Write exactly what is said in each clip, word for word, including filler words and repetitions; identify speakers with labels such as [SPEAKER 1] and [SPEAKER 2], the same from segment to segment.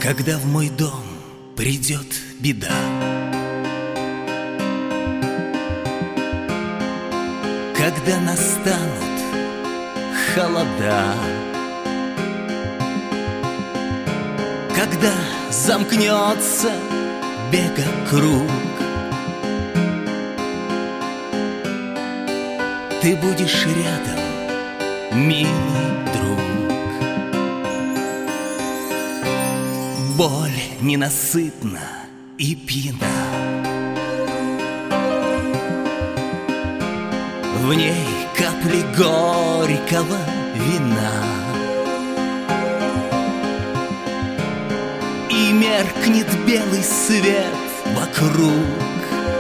[SPEAKER 1] Когда в мой дом придет беда, когда настанут холода, когда замкнется бега круг, ты будешь рядом, милый друг. Боль ненасытна и пьяна, в ней капли горького вина, и меркнет белый свет вокруг.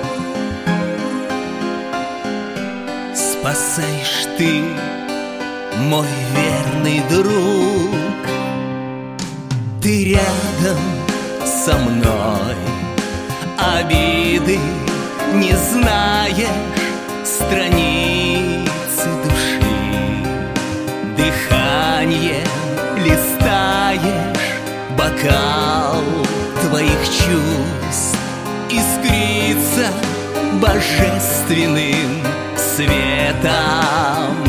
[SPEAKER 1] Спасаешь ты, мой верный друг. Ты рядом со мной, обиды не знаешь, страницы души, дыхание листаешь, бокал твоих чувств искрится божественным светом.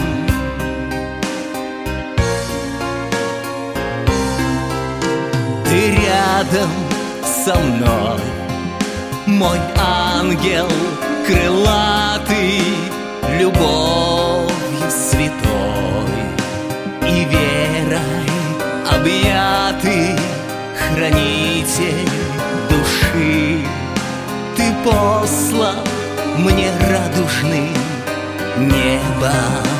[SPEAKER 1] Ты рядом со мной, мой ангел крылатый, любовью святой и верой объятый, хранитель души. Ты послан мне радужным небом.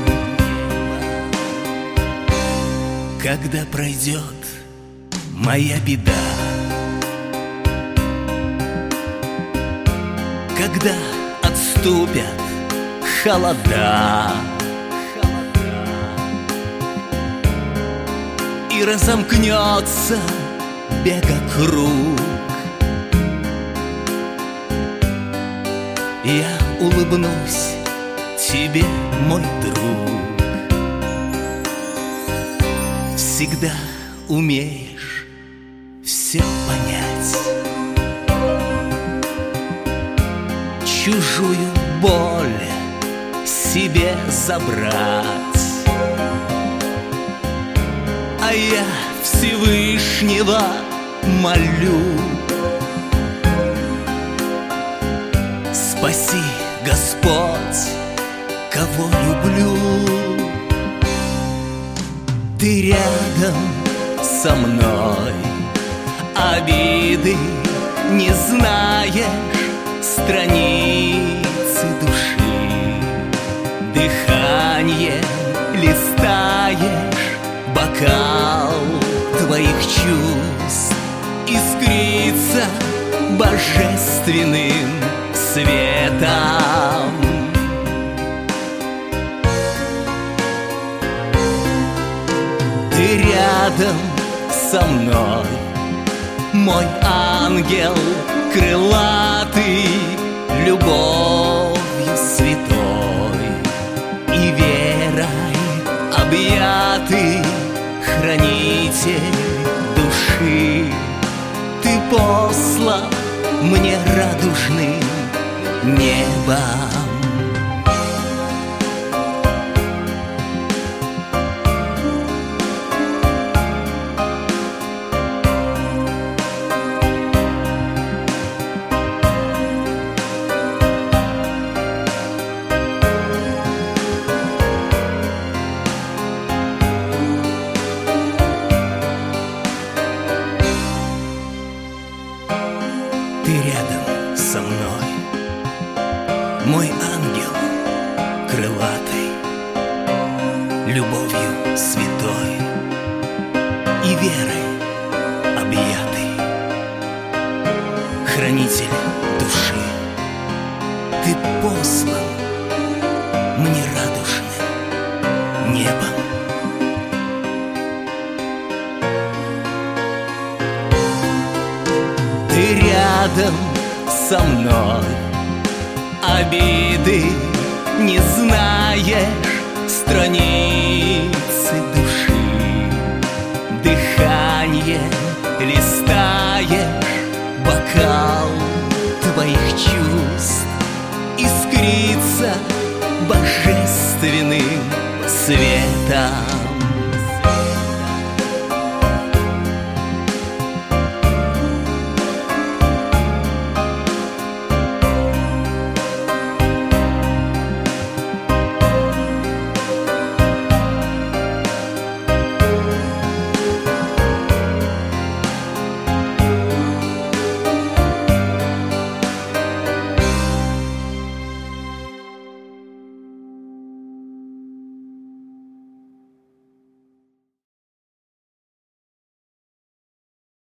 [SPEAKER 1] Когда пройдет моя беда, когда отступят холода, и разомкнется бега круг, я улыбнусь тебе, мой друг. Всегда умеешь все понять, чужую боль себе забрать, а я Всевышнего молю: спаси, Господь, кого люблю. Ты рядом со мной, обиды не знаешь, страницы души, дыхание листаешь, бокал твоих чувств искрится божественным светом. Ты рядом со мной, мой ангел крылатый, любовью святой и верой объятый, хранитель души. Ты послан мне радужным небом. Ты рядом со мной, мой ангел крылатый, любовью святой и верой объятый, хранитель души. Ты послан мне радужным небом. Ты рядом со мной, обиды не знаешь, страницы души, дыхание лист наливаешь бокал твоих чувств, искрится божественным светом.